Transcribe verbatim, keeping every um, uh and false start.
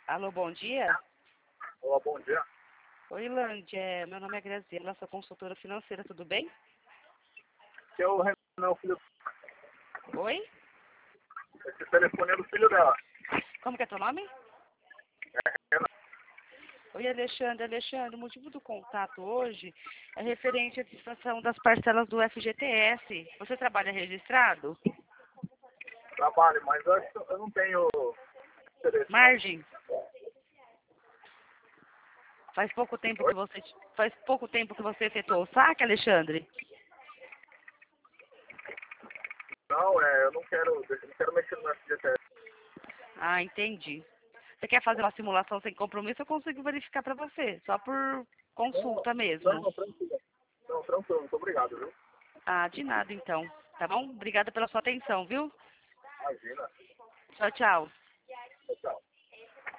Alô, bom dia. Olá, bom dia. Oi, Lândia. É, meu nome é Graziela, sou consultora financeira, tudo bem? Que é o Renan, o filho. Oi? Esse telefone é do filho dela. Como que é teu nome? É Renan. Oi, Alexandre. Alexandre, o motivo do contato hoje é referente à disposição das parcelas do F G T S. Você trabalha registrado? Trabalho, mas eu acho que eu não tenho interesse, não. Margem? Faz pouco tempo Oi? que você faz pouco tempo que você efetuou o saque, Alexandre? Não, é, eu não quero, eu não quero mexer no F G T S. Ah, entendi. Você quer fazer uma simulação sem compromisso? Eu consigo verificar para você, só por Não, consulta não, mesmo. não, tranquilo. Não, tranquilo, muito obrigado, viu? Ah, de nada então. Tá bom? Obrigada pela sua atenção, viu? Imagina. Tchau, tchau. Tchau.